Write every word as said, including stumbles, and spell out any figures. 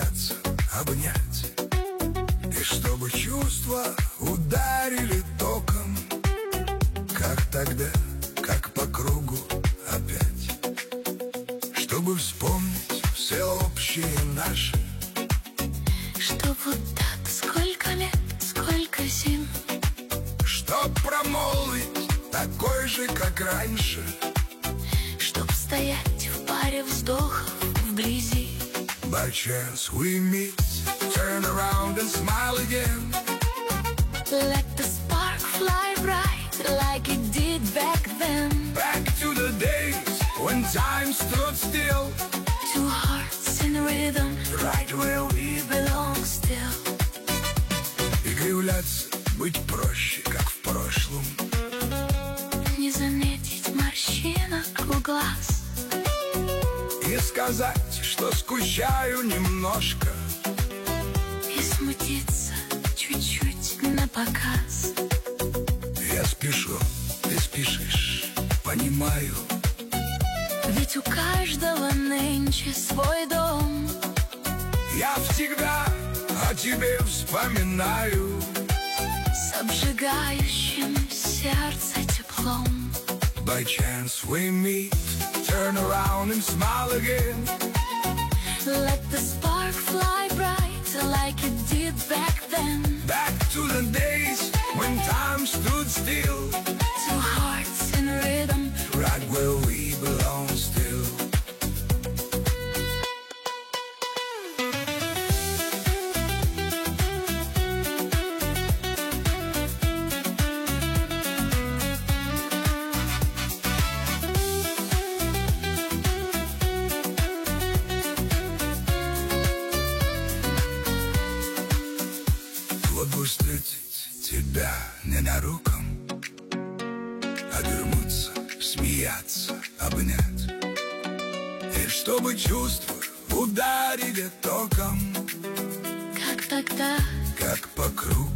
прижаться, обнять, и чтобы чувства ударили током, как тогда, как по кругу опять. Чтобы вспомнить все общее наше, чтоб вот так сколько лет, сколько зим, чтоб промолвить такой же, как раньше, чтоб стоять в паре вздохов вблизи. By chance we meet, turn around and smile again. Let the spark fly bright like it did back then. Back to the days when time stood still. Two hearts in rhythm, right where we belong still. И кривляться, быть проще, как в прошлом. Не заметить морщинок у глаз. И сказать, что скучаю немножко. И смутиться чуть-чуть напоказ. Я спешу, ты спешишь, понимаю. Ведь у каждого нынче свой дом. Я всегда о тебе вспоминаю С обжигающим сердце теплом. By chance we meet, turn around and smile again. Let the spark fly bright like it did back then. Back to the days when time stood still. Two hearts in rhythm, right where we belong still. Вот бы встретить тебя ненароком, обернуться, смеяться, обнять, и чтобы чувства ударили током, как тогда, как по кругу